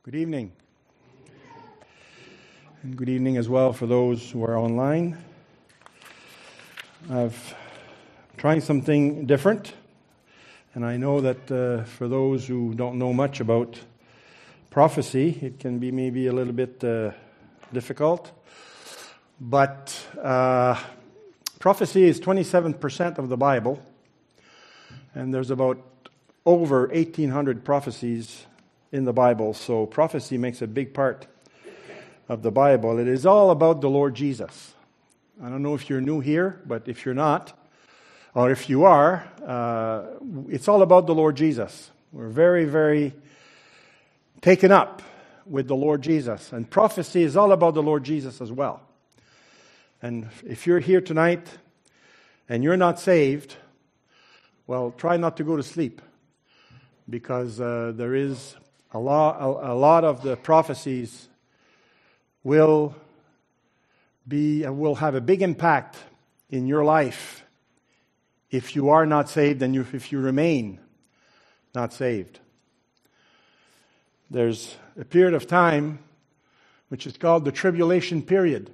Good evening. And good evening as well for those who are online. I'm trying something different, and I know that for those who don't know much about prophecy, it can be maybe a little bit difficult. But prophecy is 27% of the Bible, and there's about over 1,800 prophecies in the Bible, so prophecy makes a big part of the Bible. It is all about the Lord Jesus. I don't know if you're new here, but if you're not, or if you are, it's all about the Lord Jesus. We're very, very taken up with the Lord Jesus, and prophecy is all about the Lord Jesus as well. And if you're here tonight and you're not saved, well, try not to go to sleep, because there is a lot of the prophecies will have a big impact in your life if you are not saved and if you remain not saved. There's a period of time which is called the tribulation period.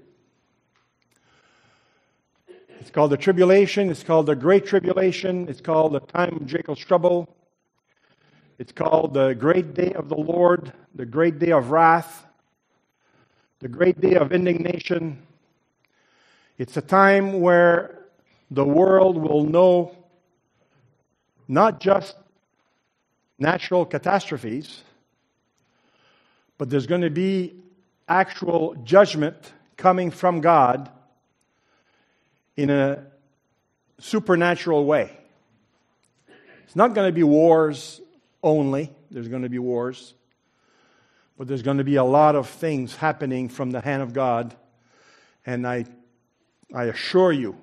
It's called the tribulation, it's called the great tribulation, it's called the time of Jacob's trouble. It's called the great day of the Lord, the great day of wrath, the great day of indignation. It's a time where the world will know not just natural catastrophes, but there's going to be actual judgment coming from God in a supernatural way. It's not going to be wars only. There's going to be wars. But there's going to be a lot of things happening from the hand of God. And I assure you,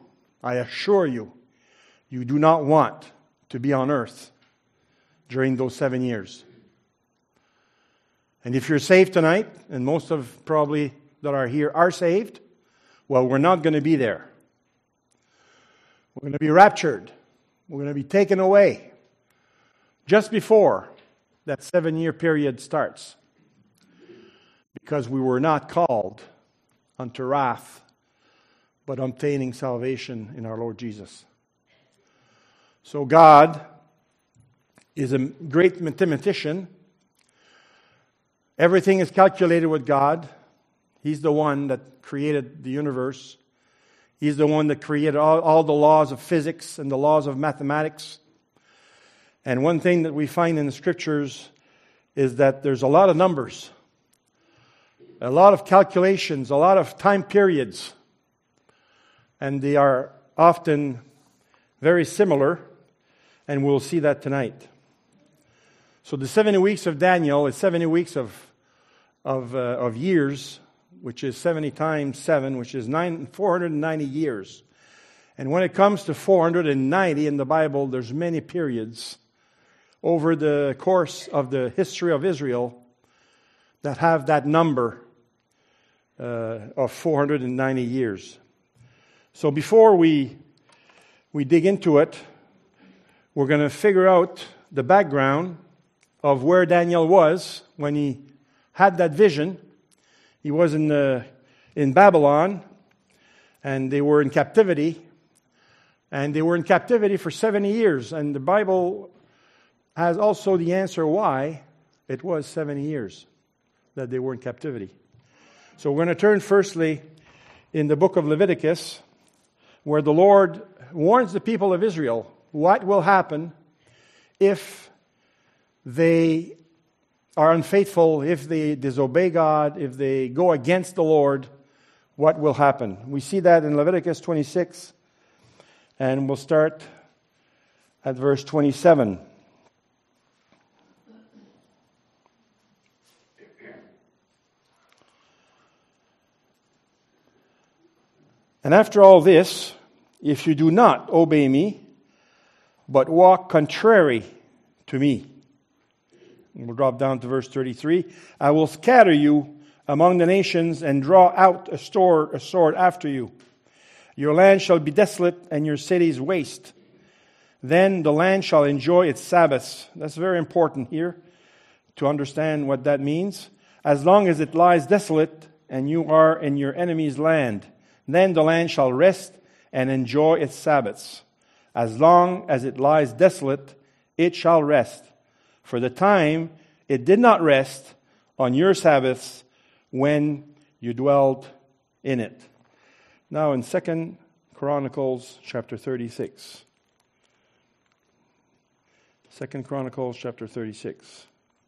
you do not want to be on earth during those 7 years. And if you're saved tonight, and most of probably that are here are saved, well, we're not going to be there. We're going to be raptured. We're going to be taken away just before that 7-year period starts, because we were not called unto wrath, but obtaining salvation in our Lord Jesus. So God is a great mathematician. Everything is calculated with God. He's the one that created the universe. He's the one that created all the laws of physics and the laws of mathematics. And one thing that we find in the Scriptures is that there's a lot of numbers, a lot of calculations, a lot of time periods, and they are often very similar, and we'll see that tonight. So the 70 weeks of Daniel is 70 weeks of years, which is 70 times 7, which is 490 years. And when it comes to 490 in the Bible, there's many periods over the course of the history of Israel that have that number of 490 years. So before we dig into it, we're going to figure out the background of where Daniel was when he had that vision. He was in Babylon, and they were in captivity. And they were in captivity for 70 years. And the Bible has also the answer why it was 70 years that they were in captivity. So we're going to turn firstly in the book of Leviticus, where the Lord warns the people of Israel what will happen if they are unfaithful, if they disobey God, if they go against the Lord, what will happen. We see that in Leviticus 26, and we'll start at verse 27. And after all this, if you do not obey me, but walk contrary to me. And we'll drop down to verse 33. I will scatter you among the nations and draw out a sword after you. Your land shall be desolate and your cities waste. Then the land shall enjoy its Sabbaths. That's very important here to understand what that means. as long as it lies desolate and you are in your enemy's land. Then the land shall rest and enjoy its Sabbaths. As long as it lies desolate, it shall rest. For the time it did not rest on your Sabbaths when you dwelt in it. Now in 2 Chronicles chapter 36. 2 Chronicles chapter 36.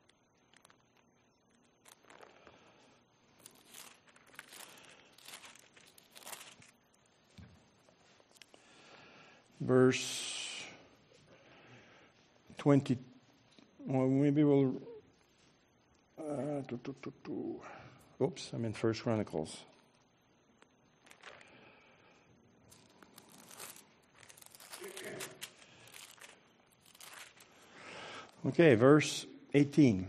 Verse 20. Well, maybe we'll. Oops, I'm in 1 Chronicles. Okay, verse 18.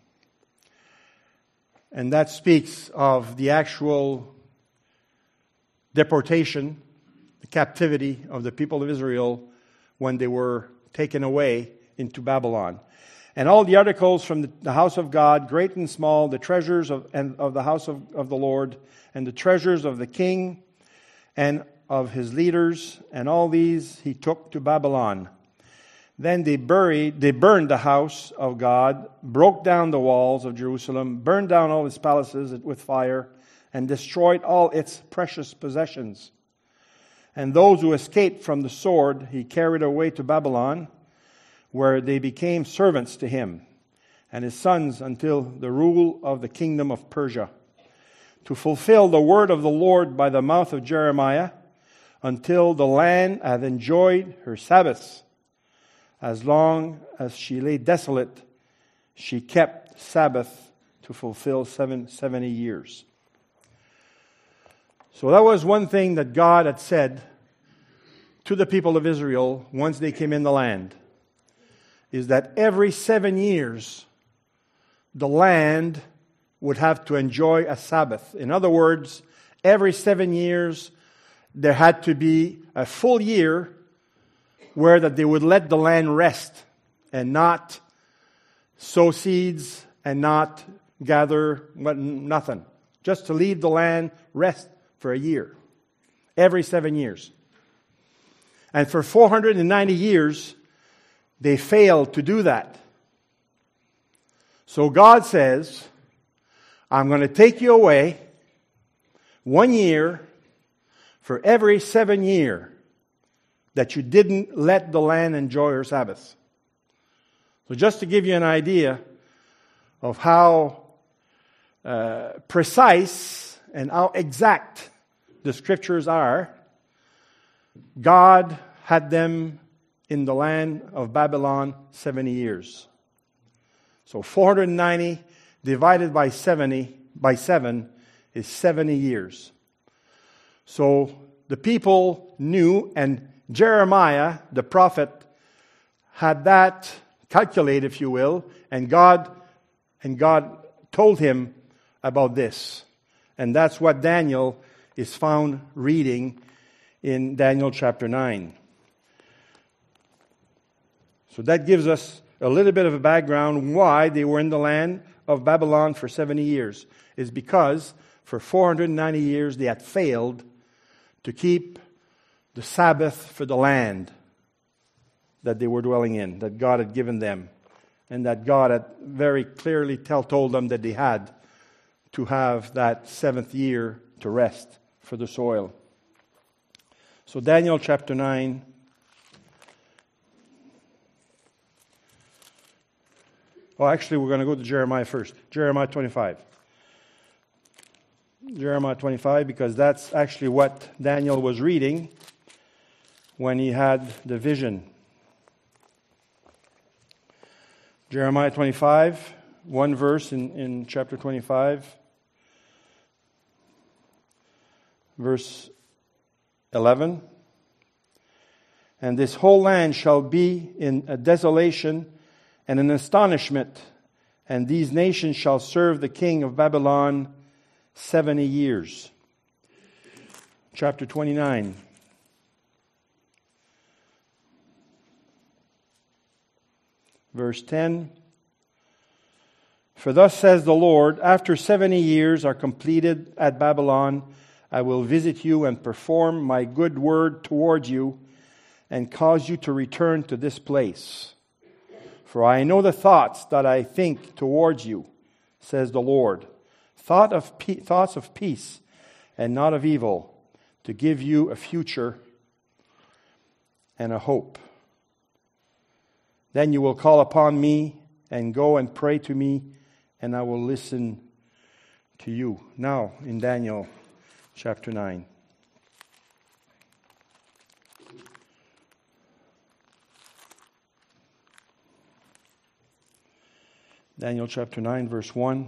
And that speaks of the actual deportation, the captivity of the people of Israel when they were taken away into Babylon. And all the articles from the house of God, great and small, the treasures of the house of the Lord, and the treasures of the king and of his leaders, and all these he took to Babylon. Then they burned the house of God, broke down the walls of Jerusalem, burned down all its palaces with fire, and destroyed all its precious possessions. And those who escaped from the sword he carried away to Babylon, where they became servants to him and his sons until the rule of the kingdom of Persia, to fulfill the word of the Lord by the mouth of Jeremiah, until the land hath enjoyed her Sabbaths. As long as she lay desolate, she kept Sabbath to fulfill 70 years. So that was one thing that God had said to the people of Israel once they came in the land, is that every 7 years, the land would have to enjoy a Sabbath. In other words, every 7 years, there had to be a full year where that they would let the land rest and not sow seeds and not gather nothing. Just to leave the land rest for a year. Every 7 years. And for 490 years, they failed to do that. So God says, I'm going to take you away 1 year for every 7 years that you didn't let the land enjoy her Sabbath. So just to give you an idea of how precise and how exact the scriptures are, God had them in the land of Babylon 70 years. So 490 divided by 7 is 70 years. So the people knew, and Jeremiah, the prophet, had that calculated, if you will, and God told him about this. And that's what Daniel is found reading in Daniel chapter 9. So that gives us a little bit of a background why they were in the land of Babylon for 70 years. Is because for 490 years they had failed to keep the Sabbath for the land that they were dwelling in, that God had given them, and that God had very clearly told them that they had to have that 7th year to rest for the soil. So Daniel chapter 9. Oh, actually, we're going to go to Jeremiah first. Jeremiah 25. Jeremiah 25, because that's actually what Daniel was reading when he had the vision. Jeremiah 25, one verse in chapter 25, verse 11. And this whole land shall be in a desolation and an astonishment, and these nations shall serve the king of Babylon 70 years. Chapter 29. Verse 10. For thus says the Lord, after 70 years are completed at Babylon, I will visit you and perform my good word toward you and cause you to return to this place. For I know the thoughts that I think towards you, says the Lord, thoughts of peace and not of evil, to give you a future and a hope. Then you will call upon me and go and pray to me, and I will listen to you. Now, in Daniel chapter 9. Daniel chapter 9, verse 1.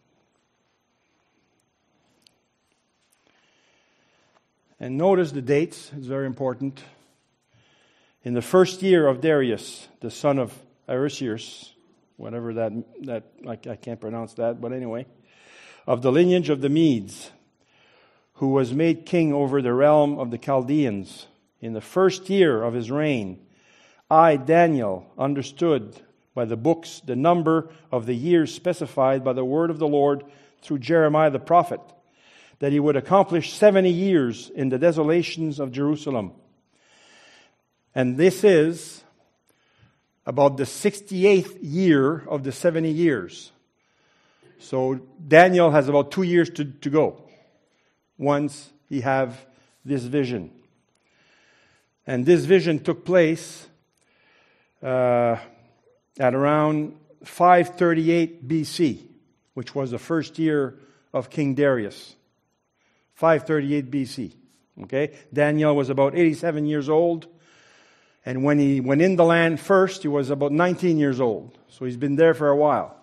And notice the dates, it's very important. In the first year of Darius, the son of Ahasuerus, whatever that I can't pronounce that, but anyway, of the lineage of the Medes, who was made king over the realm of the Chaldeans, in the first year of his reign, I, Daniel, understood by the books the number of the years specified by the word of the Lord through Jeremiah the prophet, that he would accomplish 70 years in the desolations of Jerusalem. And this is about the 68th year of the 70 years. So Daniel has about 2 years to go once he have this vision. And this vision took place at around 538 BC, which was the first year of King Darius. 538 BC. Okay? Daniel was about 87 years old. And when he went in the land first, he was about 19 years old. So he's been there for a while.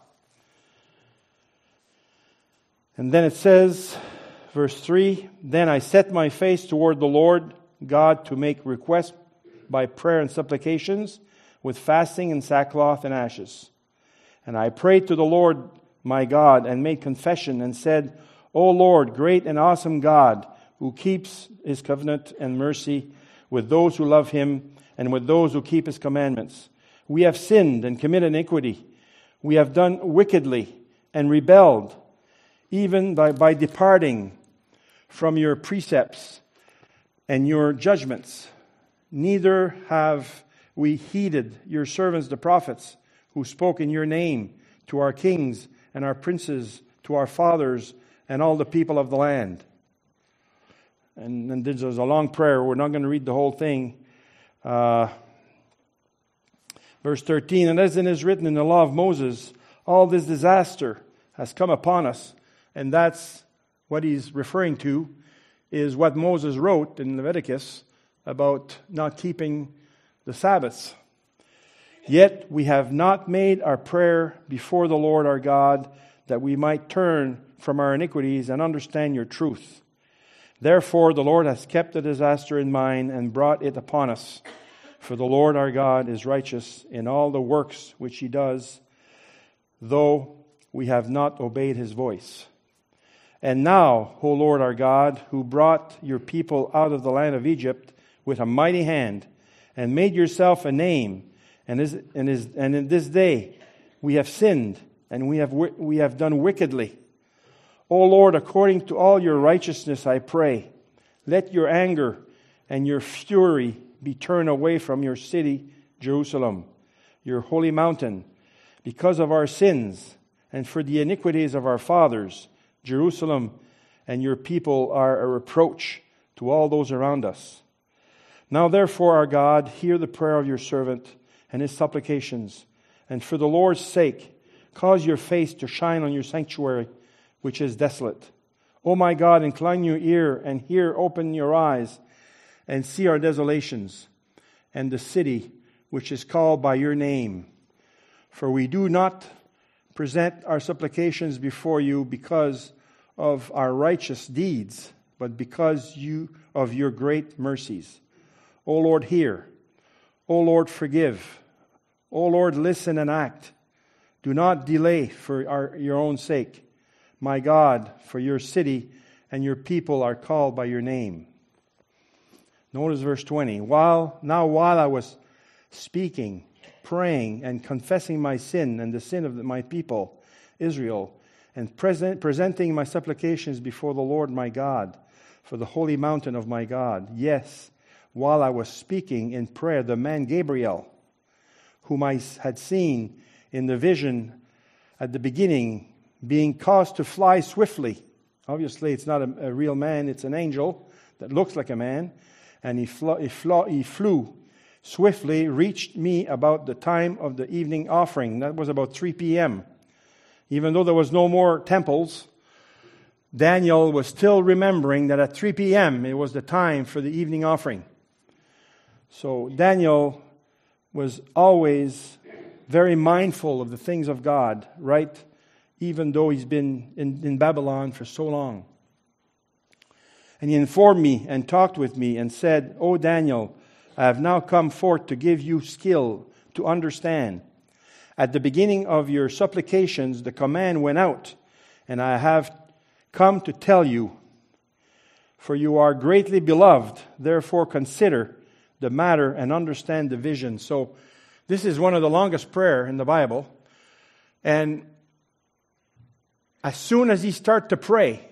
And then it says, verse 3, Then I set my face toward the Lord God to make request by prayer and supplications, with fasting and sackcloth and ashes. And I prayed to the Lord my God and made confession and said, O Lord, great and awesome God, who keeps his covenant and mercy with those who love him and with those who keep his commandments. We have sinned and committed iniquity. We have done wickedly and rebelled, even by departing from your precepts and your judgments. Neither have we heeded your servants the prophets, who spoke in your name to our kings and our princes, to our fathers and all the people of the land. And there's a long prayer. We're not going to read the whole thing. Verse 13, And as it is written in the law of Moses, all this disaster has come upon us. And that's what he's referring to, is what Moses wrote in Leviticus about not keeping the Sabbaths. Yet we have not made our prayer before the Lord our God, that we might turn from our iniquities and understand your truth. Therefore the Lord has kept the disaster in mind and brought it upon us. For the Lord our God is righteous in all the works which he does, though we have not obeyed his voice. And now, O Lord our God, who brought your people out of the land of Egypt with a mighty hand, and made yourself a name, and in this day we have sinned, and we have done wickedly. O Lord, according to all your righteousness, I pray, let your anger and your fury be turned away from your city, Jerusalem, your holy mountain, because of our sins and for the iniquities of our fathers. Jerusalem and your people are a reproach to all those around us. Now therefore, our God, hear the prayer of your servant and his supplications, and for the Lord's sake, cause your face to shine on your sanctuary, which is desolate. O my God, incline your ear and hear, open your eyes, and see our desolations, and the city which is called by your name. For we do not present our supplications before you because of our righteous deeds, but because of your great mercies. O Lord, hear. O Lord, forgive. O Lord, listen and act. Do not delay for your own sake. My God, for your city and your people are called by your name. Notice verse 20. While I was speaking, praying, and confessing my sin and the sin of my people, Israel, and presenting my supplications before the Lord my God, for the holy mountain of my God. Yes, while I was speaking in prayer, the man Gabriel, whom I had seen in the vision at the beginning, being caused to fly swiftly. Obviously, it's not a real man, it's an angel that looks like a man. And he flew swiftly, reached me about the time of the evening offering. That was about 3 p.m. Even though there was no more temples, Daniel was still remembering that at 3 p.m. it was the time for the evening offering. So Daniel was always very mindful of the things of God, right? Even though he's been in Babylon for so long. And he informed me and talked with me and said, "O Daniel, I have now come forth to give you skill to understand. At the beginning of your supplications, the command went out, and I have come to tell you, for you are greatly beloved. Therefore consider the matter and understand the vision." So this is one of the longest prayer in the Bible. And as soon as he started to pray,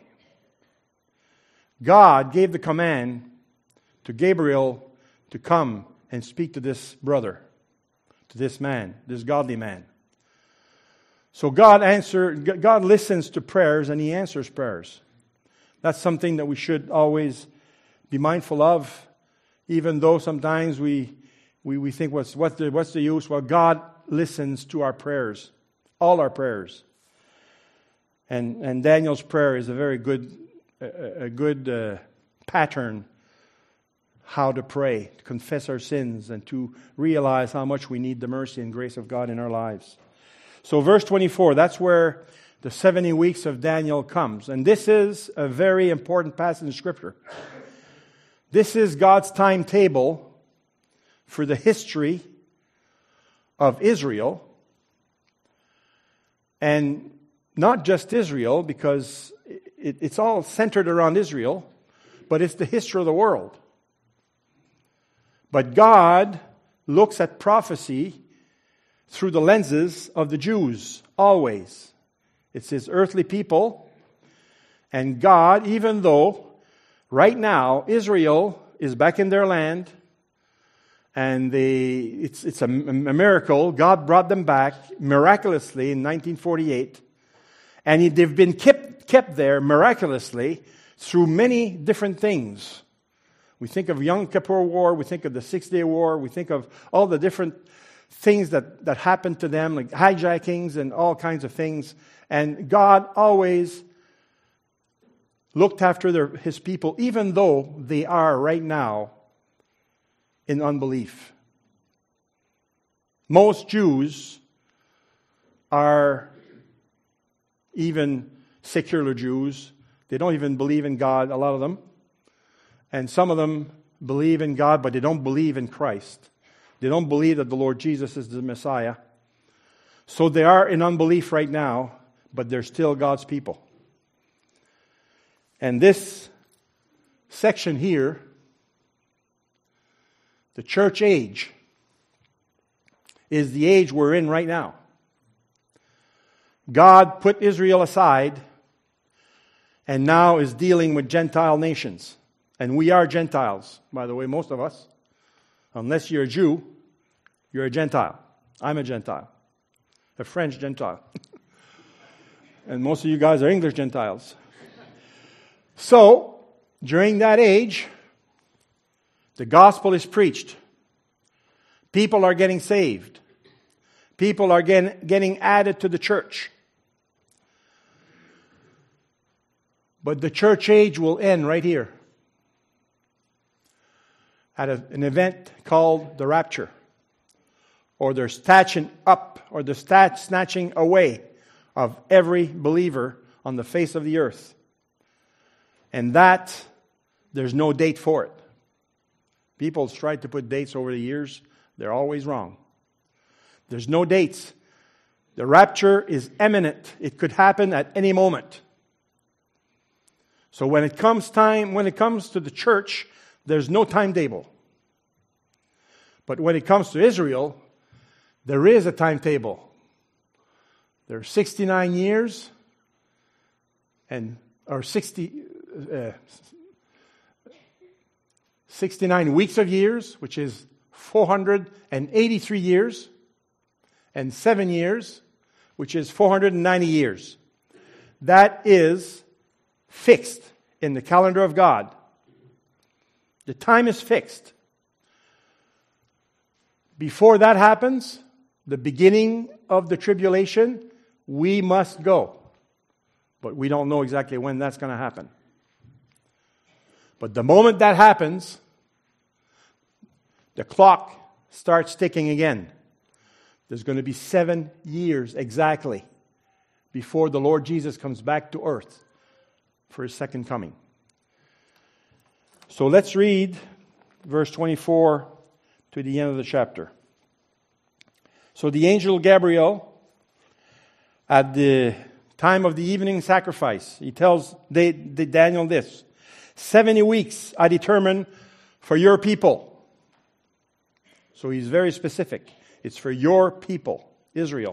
God gave the command to Gabriel to come and speak to this brother, to this man, this godly man. So God listens to prayers and He answers prayers. That's something that we should always be mindful of, even though sometimes we think, what's the use? Well, God listens to our prayers, all our prayers. And Daniel's prayer is a very good pattern how to pray, to confess our sins, and to realize how much we need the mercy and grace of God in our lives. So verse 24, that's where the 70 weeks of Daniel comes. And this is a very important passage in Scripture. This is God's timetable for the history of Israel. And not just Israel, because it's all centered around Israel, but it's the history of the world. But God looks at prophecy through the lenses of the Jews, always. It's His earthly people. And God, even though right now Israel is back in their land, and it's a miracle, God brought them back miraculously in 1948. And they've been kept there miraculously through many different things. We think of Yom Kippur War, we think of the 6-Day War, we think of all the different things that happened to them, like hijackings and all kinds of things. And God always looked after His people, even though they are right now in unbelief. Most Jews are, even secular Jews, they don't even believe in God, a lot of them. And some of them believe in God, but they don't believe in Christ. They don't believe that the Lord Jesus is the Messiah. So they are in unbelief right now, but they're still God's people. And this section here, the church age, is the age we're in right now. God put Israel aside and now is dealing with Gentile nations. And we are Gentiles, by the way, most of us. Unless you're a Jew, you're a Gentile. I'm a Gentile. A French Gentile. And most of you guys are English Gentiles. So, during that age, the gospel is preached. People are getting saved. People are getting added to the church. But the church age will end right here at an event called the rapture, or the snatching up, or the snatching away of every believer on the face of the earth. And that, there's no date for it. People tried to put dates over the years. They're always wrong. There's no dates. The rapture is imminent. It could happen at any moment. So when it comes to the church, there's no timetable. But when it comes to Israel, there is a timetable. There are 69 years or 69 weeks of years, which is 483 years, and 7 years, which is 490 years. That is fixed in the calendar of God. The time is fixed. Before that happens, the beginning of the tribulation, we must go. But we don't know exactly when that's going to happen. But the moment that happens, the clock starts ticking again. There's going to be 7 years exactly before the Lord Jesus comes back to earth for His second coming. So let's read verse 24 to the end of the chapter. So the angel Gabriel, at the time of the evening sacrifice, he tells Daniel this: 70 weeks I determine for your people. So he's very specific. It's for your people, Israel.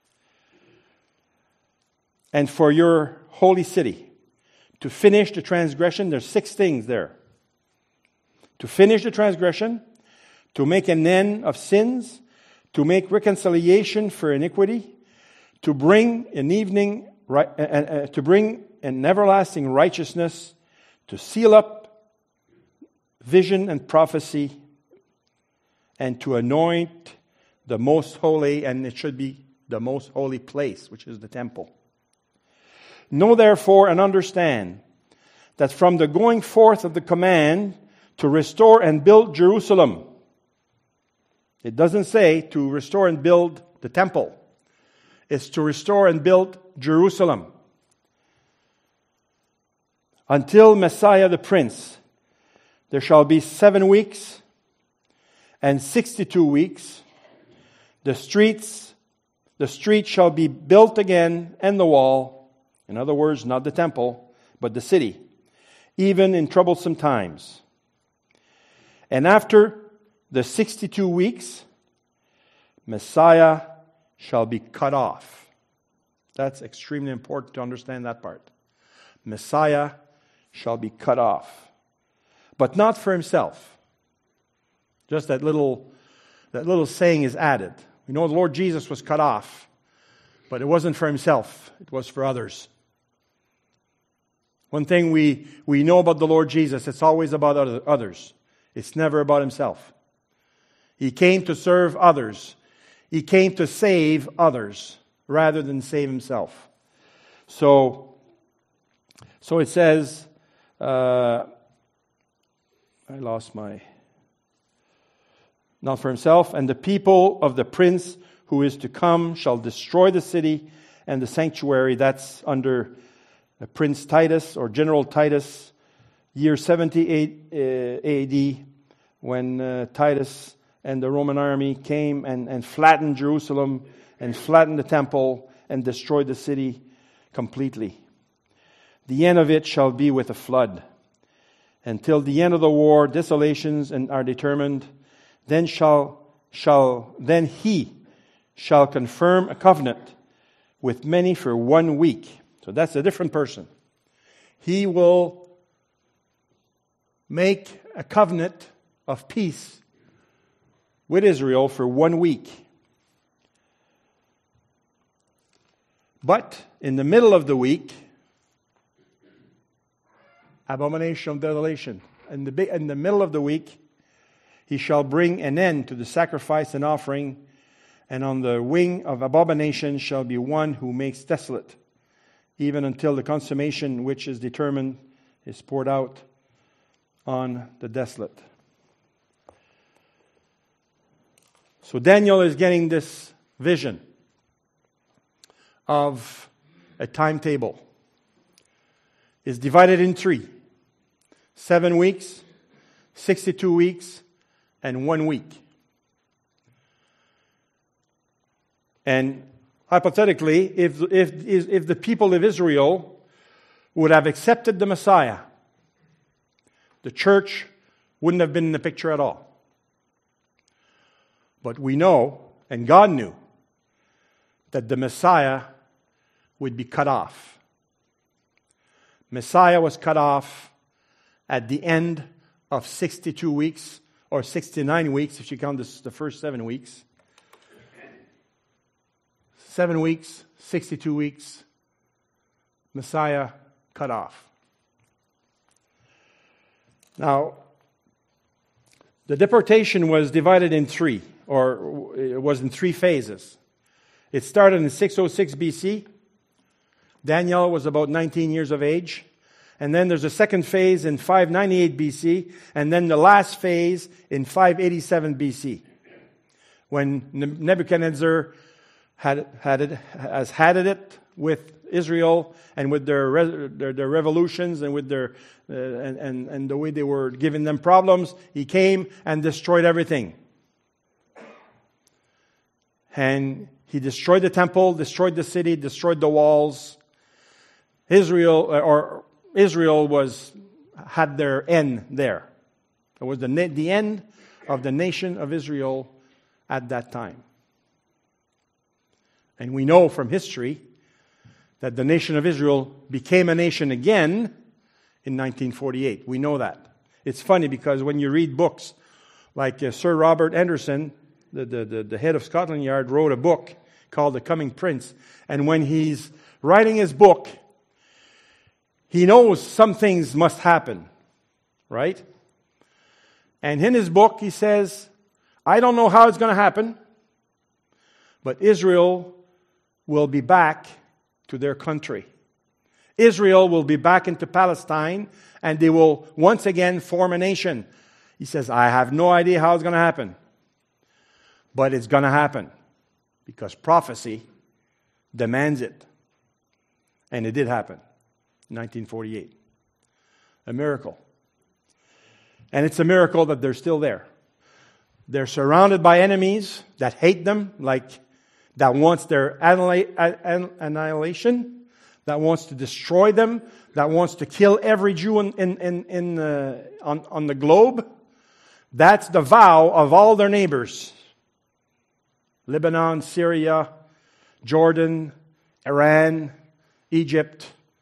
And for your holy city. To finish the transgression, there's 6 things there. To finish the transgression, to make an end of sins, to make reconciliation for iniquity, to bring to bring an everlasting righteousness, to seal up vision and prophecy, and to anoint the most holy, and it should be the most holy place, which is the temple. Know therefore and understand that from the going forth of the command to restore and build Jerusalem, it doesn't say to restore and build the temple. It's to restore and build Jerusalem. Until Messiah the Prince, there shall be 7 weeks and 62 weeks. The street shall be built again, and the wall, in other words, not the temple, but the city, even in troublesome times. And after the 62 weeks, Messiah shall be cut off. That's extremely important to understand that part. Messiah shall be cut off. But not for himself. Just that little saying is added. We know the Lord Jesus was cut off, but it wasn't for himself. It was for others. One thing we know about the Lord Jesus, it's always about others. It's never about himself. He came to serve others. He came to save others rather than save himself. So it says, not for himself, and the people of the prince who is to come shall destroy the city and the sanctuary. That's under Prince Titus or General Titus, year 78 AD, when Titus and the Roman army came and flattened Jerusalem and flattened the temple and destroyed the city completely. The end of it shall be with a flood. Until the end of the war, desolations are determined. Then he shall confirm a covenant with many for 1 week. So that's a different person. He will make a covenant of peace with Israel for 1 week. But in the middle of the week, abomination of desolation. In the middle of the week, he shall bring an end to the sacrifice and offering, and on the wing of abomination shall be one who makes desolate, even until the consummation which is determined is poured out on the desolate. So Daniel is getting this vision of a timetable. It's divided in 3. 7 weeks, 62 weeks, and 1 week. And hypothetically, if the people of Israel would have accepted the Messiah, the church wouldn't have been in the picture at all. But we know, and God knew, that the Messiah would be cut off. Messiah was cut off at the end of 62 weeks, or 69 weeks if you count the first 7 weeks. 7 weeks, 62 weeks, Messiah cut off. Now, the deportation was divided in three, or it was in three phases. It started in 606 BC. Daniel was about 19 years of age. And then there's a second phase in 598 BC, and then the last phase in 587 BC, when Nebuchadnezzar had it with Israel and with their revolutions and with their and the way they were giving them problems. He came and destroyed everything, and he destroyed the temple, destroyed the city, destroyed the walls. Israel had their end there. It was the end of the nation of Israel at that time. And we know from history that the nation of Israel became a nation again in 1948. We know that. It's funny because when you read books like Sir Robert Anderson, the head of Scotland Yard, wrote a book called The Coming Prince. And when he's writing his book, he knows some things must happen, right? And in his book, he says, I don't know how it's going to happen, but Israel will be back to their country. Israel will be back into Palestine, and they will once again form a nation. He says, I have no idea how it's going to happen, but it's going to happen because prophecy demands it. And it did happen. 1948. A miracle. And it's a miracle that they're still there. They're surrounded by enemies that hate them, that wants their annihilation, that wants to destroy them, that wants to kill every Jew on the globe. That's the vow of all their neighbors. Lebanon, Syria, Jordan, Iran, Egypt,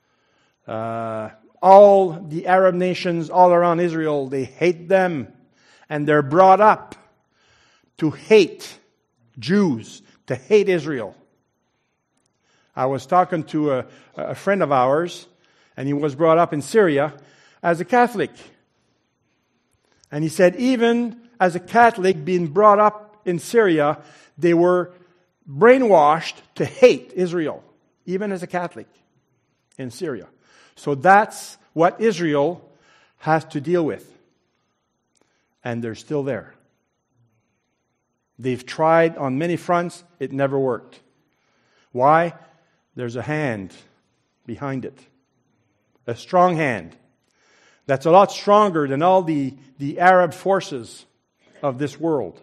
all the Arab nations all around Israel, they hate them. And they're brought up to hate Jews, to hate Israel. I was talking to a friend of ours, and he was brought up in Syria as a Catholic. And he said even as a Catholic being brought up in Syria, they were brainwashed to hate Israel, even as a Catholic in Syria. So that's what Israel has to deal with. And they're still there. They've tried on many fronts. It never worked. Why? There's a hand behind it. A strong hand. That's a lot stronger than all the Arab forces of this world.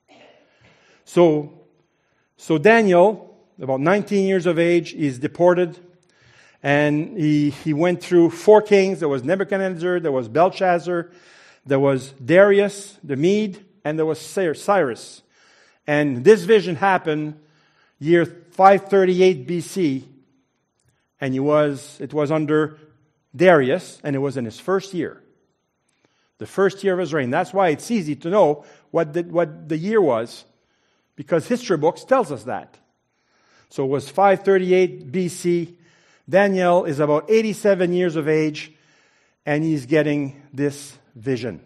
So Daniel, about 19 years of age, is deported. And he went through 4 kings. There was Nebuchadnezzar, there was Belshazzar, there was Darius, the Mede, and there was Cyrus. And this vision happened year 538 BC. And it was under Darius, and it was in his first year. The first year of his reign. That's why it's easy to know what the year was, because history books tells us that. So it was 538 BC. Daniel is about 87 years of age, and he's getting this vision.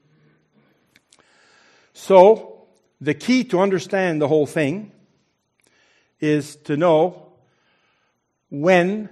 So, the key to understand the whole thing is to know when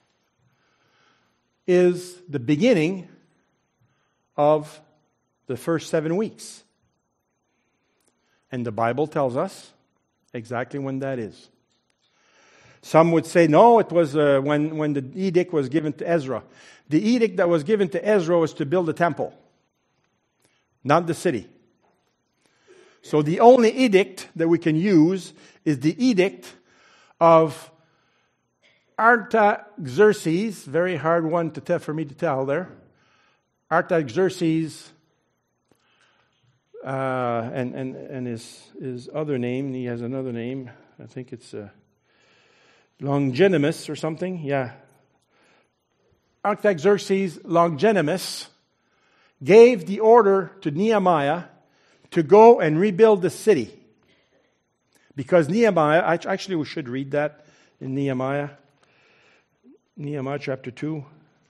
is the beginning of the first 7 weeks. And the Bible tells us exactly when that is. Some would say, no, it was when the edict was given to Ezra. The edict that was given to Ezra was to build a temple, not the city. So the only edict that we can use is the edict of Artaxerxes. Very hard one for me to tell there. Artaxerxes, and his other name. He has another name. I think it's. Longinus or something, yeah. Artaxerxes Longinus gave the order to Nehemiah to go and rebuild the city. Because Nehemiah, actually we should read that in Nehemiah. Nehemiah chapter 2.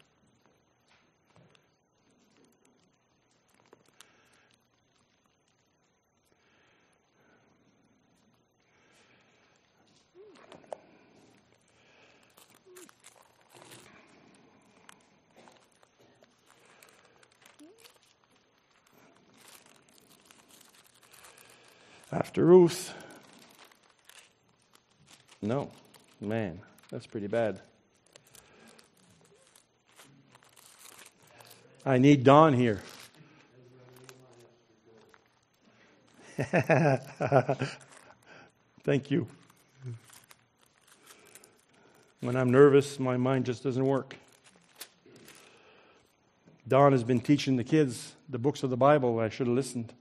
After Ruth. No, man, that's pretty bad. I need Don here. Thank you. When I'm nervous, my mind just doesn't work. Don has been teaching the kids the books of the Bible. I should have listened.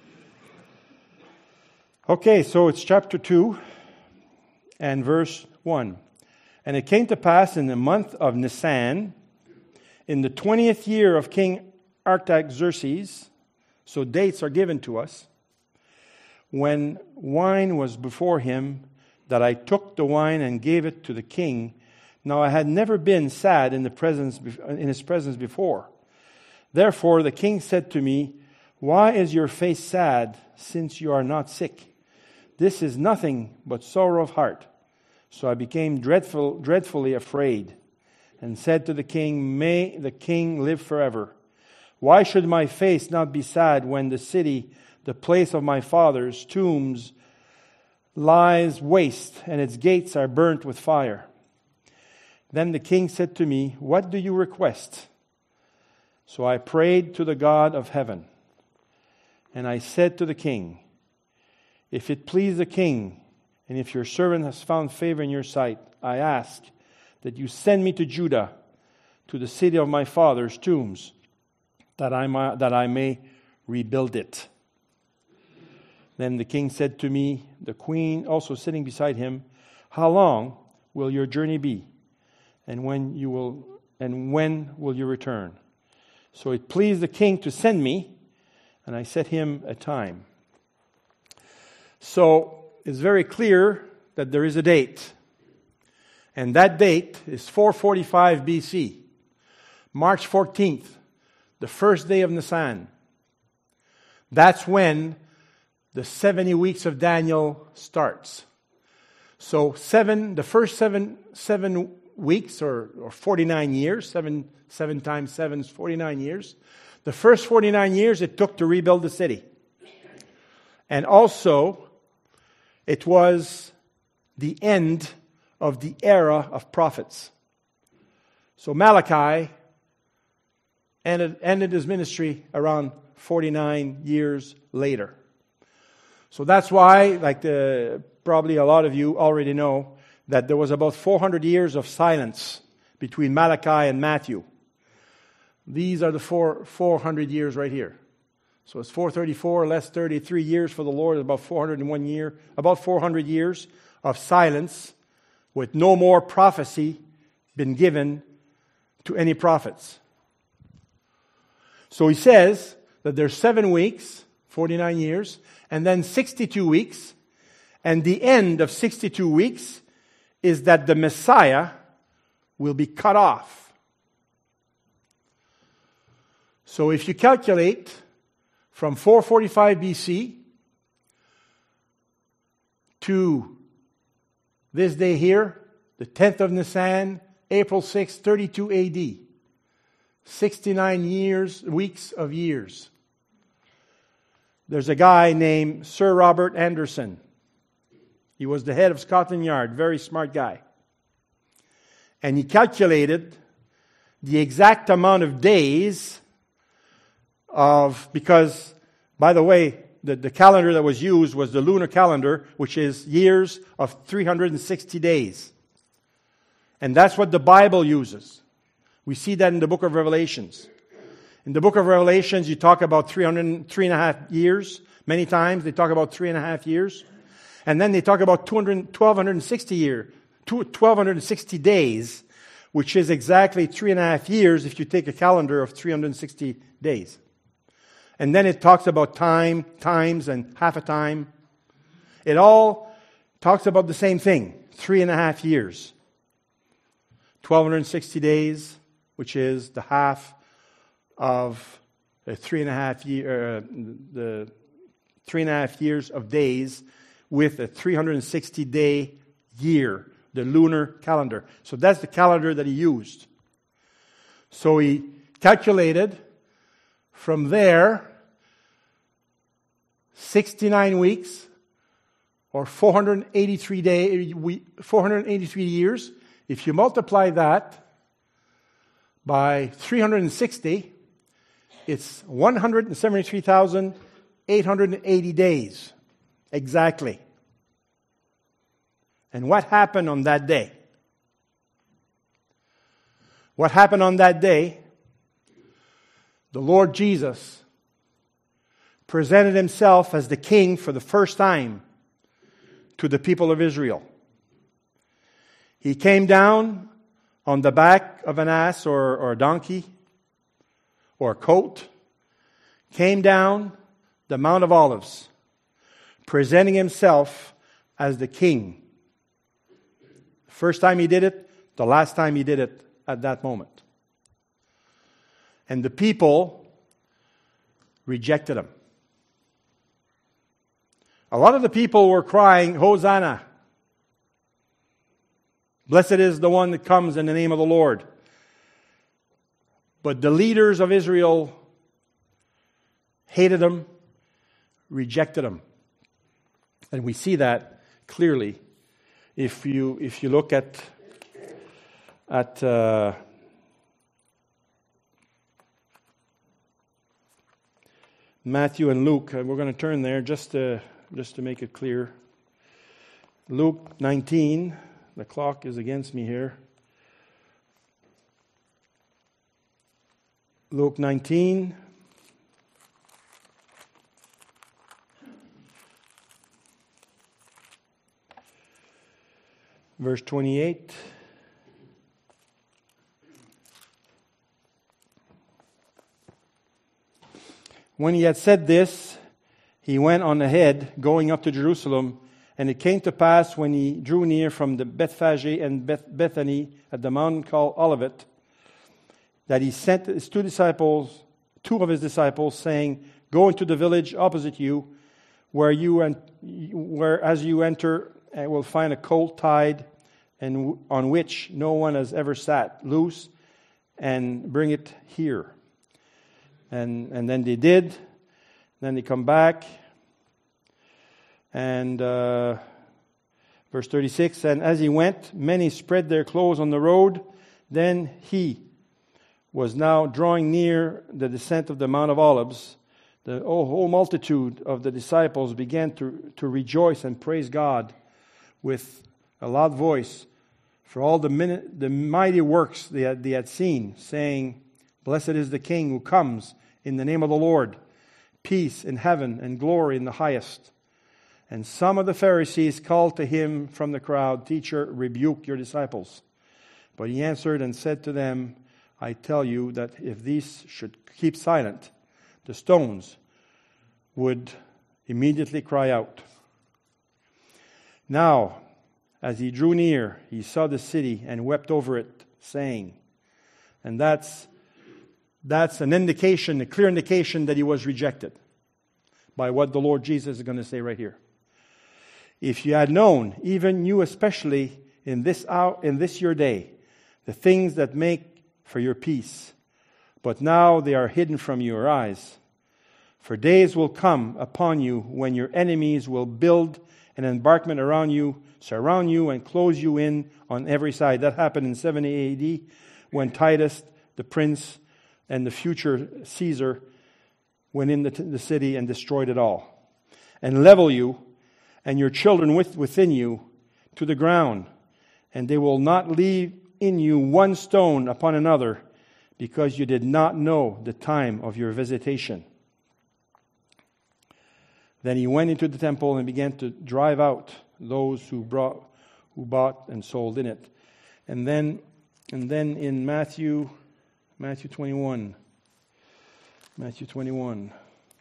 Okay, so it's chapter 2 and verse 1. And it came to pass in the month of Nisan, in the 20th year of King Artaxerxes, so dates are given to us, when wine was before him, that I took the wine and gave it to the king. Now I had never been sad in his presence before. Therefore the king said to me, "Why is your face sad, since you are not sick? This is nothing but sorrow of heart." So I became dreadfully afraid, and said to the king, "May the king live forever. Why should my face not be sad when the city, the place of my fathers' tombs, lies waste, and its gates are burnt with fire?" Then the king said to me, "What do you request?" So I prayed to the God of heaven, and I said to the king, "If it please the king, and if your servant has found favor in your sight, I ask that you send me to Judah, to the city of my father's tombs, that I may rebuild it." Then the king said to me, the queen also sitting beside him, "How long will your journey be? And when will you return?" So it pleased the king to send me, and I set him a time. So it's very clear that there is a date. And that date is 445 BC. March 14th, the first day of Nisan. That's when the 70 weeks of Daniel starts. So the first seven weeks, or 49 years, seven times 7 is 49 years. The first 49 years it took to rebuild the city. And also, it was the end of the era of prophets. So Malachi ended his ministry around 49 years later. So that's why, probably a lot of you already know, that there was about 400 years of silence between Malachi and Matthew. These are the 400 years right here. So it's 434 less 33 years for the Lord, about 401 year, about 400 years of silence with no more prophecy been given to any prophets. So he says that there's 7 weeks, 49 years, and then 62 weeks, and the end of 62 weeks is that the Messiah will be cut off. So if you calculate from 445 BC to this day here, the 10th of Nisan, April 6, 32 AD, 69 weeks of years. There's a guy named Sir Robert Anderson. He was the head of Scotland Yard, very smart guy. And he calculated the exact amount of days because, by the way, the calendar that was used was the lunar calendar, which is years of 360 days. And that's what the Bible uses. We see that in the book of Revelations. In the book of Revelations, you talk about 3.5 years. Many times they talk about 3.5 years. And then they talk about 1,260 1,260 days, which is exactly 3.5 years if you take a calendar of 360 days. And then it talks about times, and half a time. It all talks about the same thing, 3.5 years. 1,260 days, which is the half of the 3.5 years of days with a 360-day year, the lunar calendar. So that's the calendar that he used. So he calculated from there 69 weeks or 483 years. If you multiply that by 360, it's 173,880 days. Exactly. And what happened on that day? What happened on that day? The Lord Jesus presented himself as the king for the first time to the people of Israel. He came down on the back of an ass or a donkey or a colt, came down the Mount of Olives, presenting himself as the king. First time he did it, the last time he did it at that moment. And the people rejected him. A lot of the people were crying, Hosanna. Blessed is the one that comes in the name of the Lord. But the leaders of Israel hated him, rejected him. And we see that clearly if you look at Matthew and Luke. We're going to turn there just to make it clear. Luke 19. The clock is against me here. Luke 19. Verse 28. When he had said this, he went on ahead, going up to Jerusalem. And it came to pass when he drew near from the Bethphage and Bethany at the mountain called Olivet, that he sent his two of his disciples, saying, "Go into the village opposite you, where as you enter, will find a colt tied, and on which no one has ever sat. Loose, and bring it here." And then they did. Then they come back. And verse 36, and as he went, many spread their clothes on the road. Then he was now drawing near the descent of the Mount of Olives. The whole multitude of the disciples began to rejoice and praise God with a loud voice for all the mighty works they had seen, saying, "Blessed is the King who comes in the name of the Lord. Peace in heaven and glory in the highest." And some of the Pharisees called to him from the crowd, "Teacher, rebuke your disciples." But he answered and said to them, "I tell you that if these should keep silent, the stones would immediately cry out." Now, as he drew near, he saw the city and wept over it, saying, and that's an indication, a clear indication that he was rejected by what the Lord Jesus is going to say right here. "If you had known, even you especially in this hour, in this your day, the things that make for your peace, but now they are hidden from your eyes. For days will come upon you when your enemies will build an embankment around you, surround you, and close you in on every side." That happened in 70 A.D. when Titus, the prince, and the future Caesar went in the city and destroyed it all. "And level you and your children within you to the ground, and they will not leave in you one stone upon another, because you did not know the time of your visitation." Then he went into the temple and began to drive out those who who bought and sold in it. And then in Matthew 21. Matthew 21.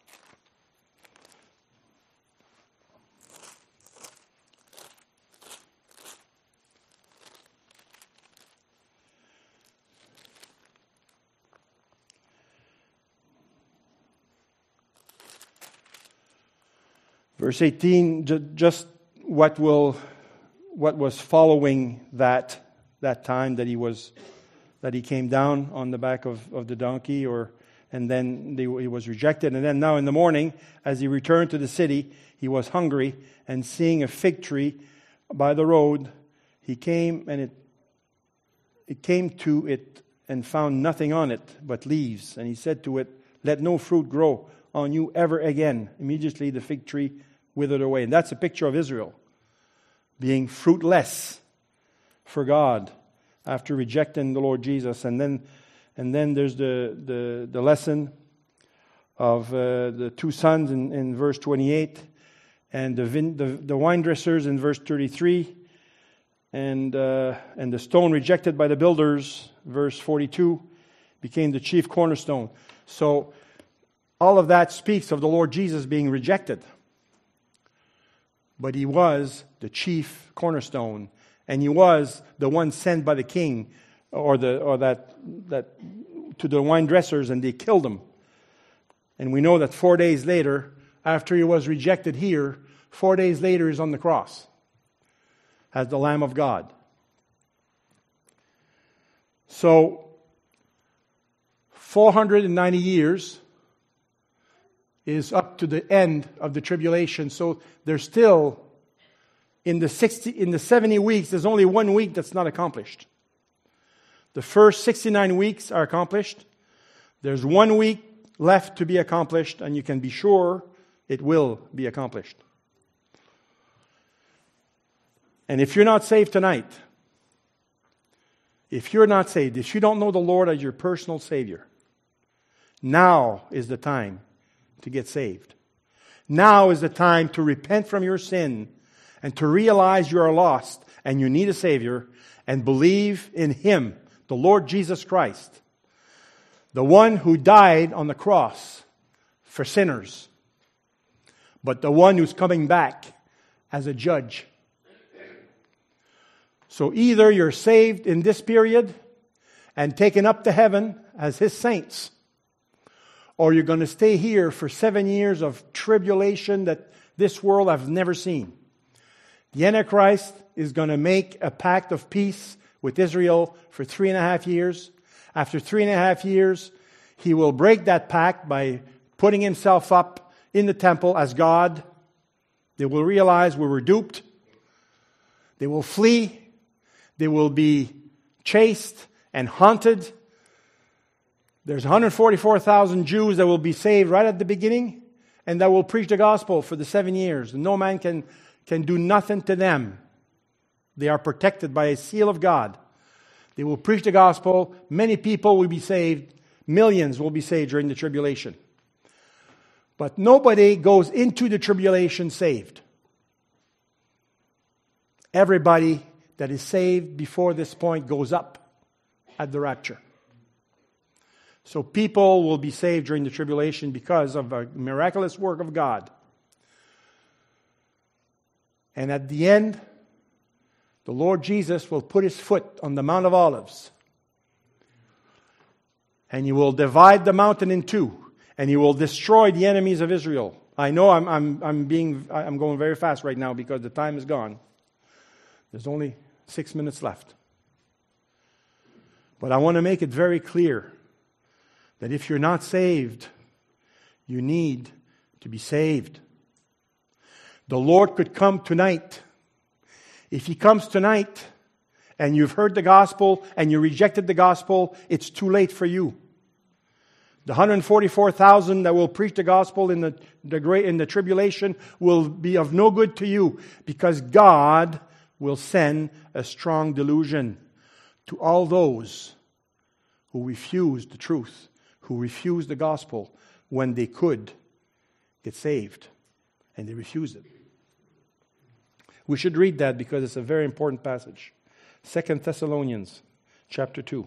Verse 18, just what was following that time that he came down on the back of the donkey, and then he was rejected. And then now in the morning, as he returned to the city, he was hungry, and seeing a fig tree by the road, he came and it came to it and found nothing on it but leaves. And he said to it, "Let no fruit grow on you ever again." Immediately the fig tree withered away. And that's a picture of Israel being fruitless for God after rejecting the Lord Jesus. And then there's the lesson of the two sons in verse 28, and the wine dressers in verse 33, and the stone rejected by the builders, verse 42, became the chief cornerstone. So all of that speaks of the Lord Jesus being rejected. But he was the chief cornerstone, and he was the one sent by the king, or that to the wine dressers, and they killed him. And we know that 4 days later, after he was rejected here, 4 days later he's on the cross as the Lamb of God. So 490 years is up to the end of the tribulation. So there's still, in the 70 weeks, there's only 1 week that's not accomplished. The first 69 weeks are accomplished. There's 1 week left to be accomplished, and you can be sure it will be accomplished. And if you're not saved tonight, if you don't know the Lord as your personal Savior, now is the time to get saved. Now is the time to repent from your sin and to realize you are lost and you need a Savior, and believe in Him, the Lord Jesus Christ, the one who died on the cross for sinners, but the one who's coming back as a judge. So either you're saved in this period and taken up to heaven as His saints, or you're going to stay here for 7 years of tribulation that this world has never seen. The Antichrist is going to make a pact of peace with Israel for 3.5 years. After 3.5 years, he will break that pact by putting himself up in the temple as God. They will realize we were duped. They will flee. They will be chased and hunted. There's 144,000 Jews that will be saved right at the beginning, and that will preach the gospel for the 7 years. No man can do nothing to them. They are protected by a seal of God. They will preach the gospel. Many people will be saved. Millions will be saved during the tribulation. But nobody goes into the tribulation saved. Everybody that is saved before this point goes up at the rapture. So people will be saved during the tribulation because of a miraculous work of God. And at the end, the Lord Jesus will put His foot on the Mount of Olives. And He will divide the mountain in two. And He will destroy the enemies of Israel. I know I'm going very fast right now because the time is gone. There's only 6 minutes left. But I want to make it very clear that if you're not saved, you need to be saved. The Lord could come tonight. If He comes tonight and you've heard the gospel and you rejected the gospel, it's too late for you. The 144,000 that will preach the gospel in the tribulation will be of no good to you, because God will send a strong delusion to all those who refuse the truth, who refuse the gospel when they could get saved, and they refused it. We should read that because it's a very important passage. 2 Thessalonians chapter 2.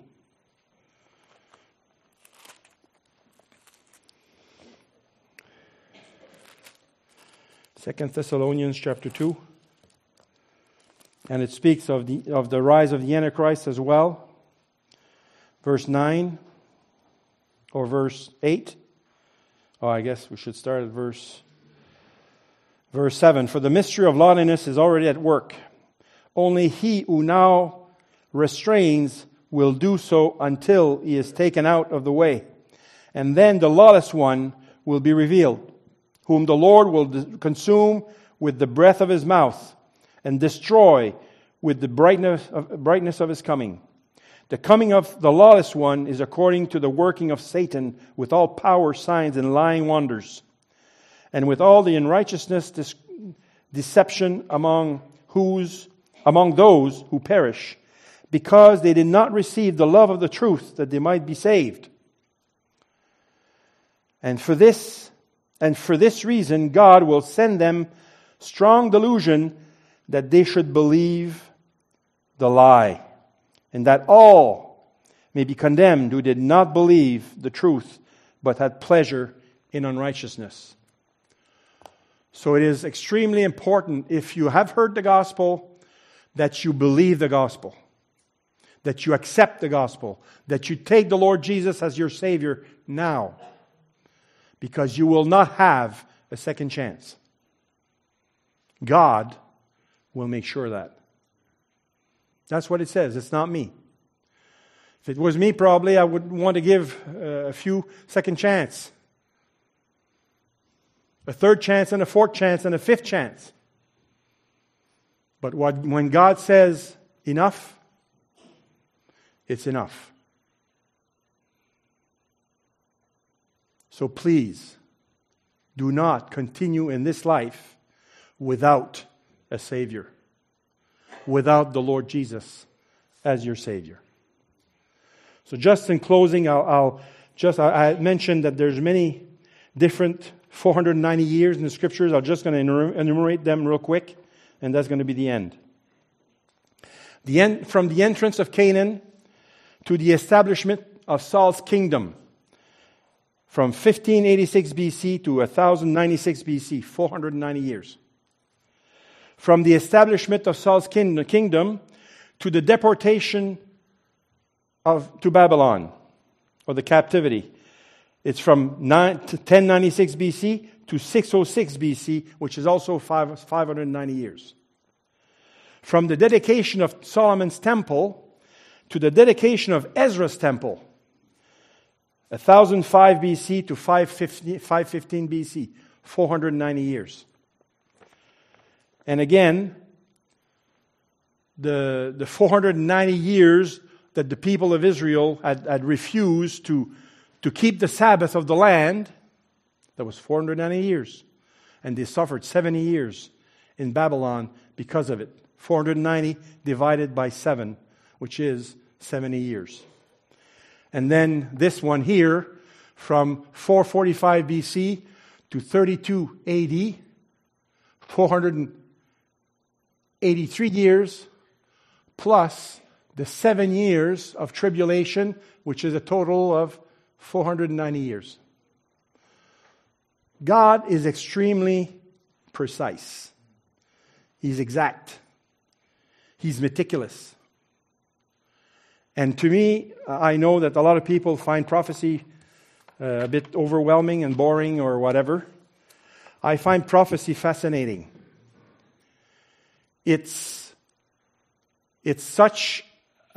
2 Thessalonians chapter 2. And it speaks of the rise of the Antichrist as well. Verse 9 or verse 8. Oh, I guess we should start at verse 7. For the mystery of lawlessness is already at work. Only he who now restrains will do so until he is taken out of the way. And then the lawless one will be revealed, whom the Lord will consume with the breath of his mouth and destroy with the brightness of his coming. The coming of the lawless one is according to the working of Satan with all power, signs, and lying wonders, and with all the unrighteousness, deception among those who perish, because they did not receive the love of the truth that they might be saved. And for this reason, God will send them strong delusion that they should believe the lie, and that all may be condemned who did not believe the truth, but had pleasure in unrighteousness. So it is extremely important, if you have heard the gospel, that you believe the gospel, that you accept the gospel, that you take the Lord Jesus as your Savior now, because you will not have a second chance. God will make sure of that. That's what it says. It's not me. If it was me, probably I would want to give a few second chance. A third chance and a fourth chance and a fifth chance. But when God says enough, it's enough. So please, do not continue in this life without a Savior, without the Lord Jesus as your Savior. So just in closing, I mentioned that there's many different 490 years in the Scriptures. I'm just going to enumerate them real quick, and that's going to be the end. From the entrance of Canaan to the establishment of Saul's kingdom, from 1586 BC to 1096 BC, 490 years. From the establishment of Saul's kingdom to the deportation to Babylon, or the captivity. It's from 1096 BC to 606 BC, which is also 590 years. From the dedication of Solomon's temple to the dedication of Ezra's temple, 1005 BC to 515 BC, 490 years. And again, the 490 years that the people of Israel had refused to keep the Sabbath of the land, that was 490 years. And they suffered 70 years in Babylon because of it. 490 divided by 7, which is 70 years. And then this one here, from 445 BC to 32 AD, 483 years, plus the 7 years of tribulation, which is a total of 490 years. God is extremely precise. He's exact. He's meticulous. And to me, I know that a lot of people find prophecy a bit overwhelming and boring or whatever. I find prophecy fascinating. It's such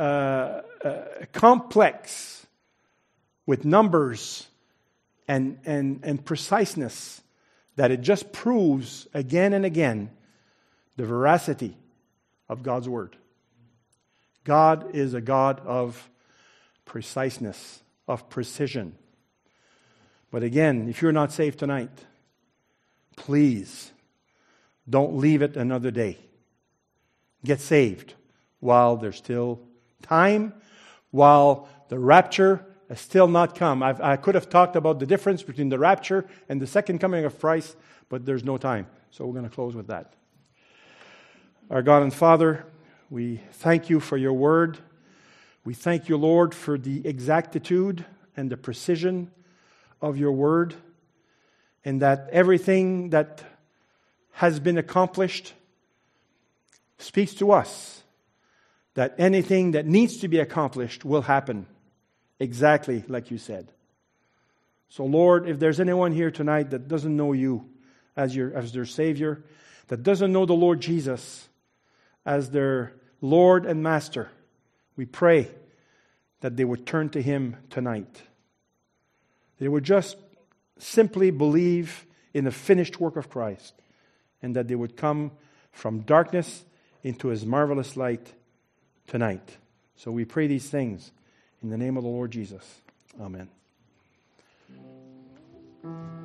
complex with numbers and preciseness that it just proves again and again the veracity of God's Word. God is a God of preciseness, of precision. But again, if you're not saved tonight, please don't leave it another day. Get saved while there's still time, while the rapture has still not come. I could have talked about the difference between the rapture and the second coming of Christ, but there's no time. So we're going to close with that. Our God and Father, we thank you for your word. We thank you, Lord, for the exactitude and the precision of your word, and that everything that has been accomplished speaks to us that anything that needs to be accomplished will happen exactly like you said. So, Lord, if there's anyone here tonight that doesn't know you as their Savior, that doesn't know the Lord Jesus as their Lord and Master, we pray that they would turn to Him tonight. They would just simply believe in the finished work of Christ, and that they would come from darkness into His marvelous light tonight. So we pray these things in the name of the Lord Jesus. Amen.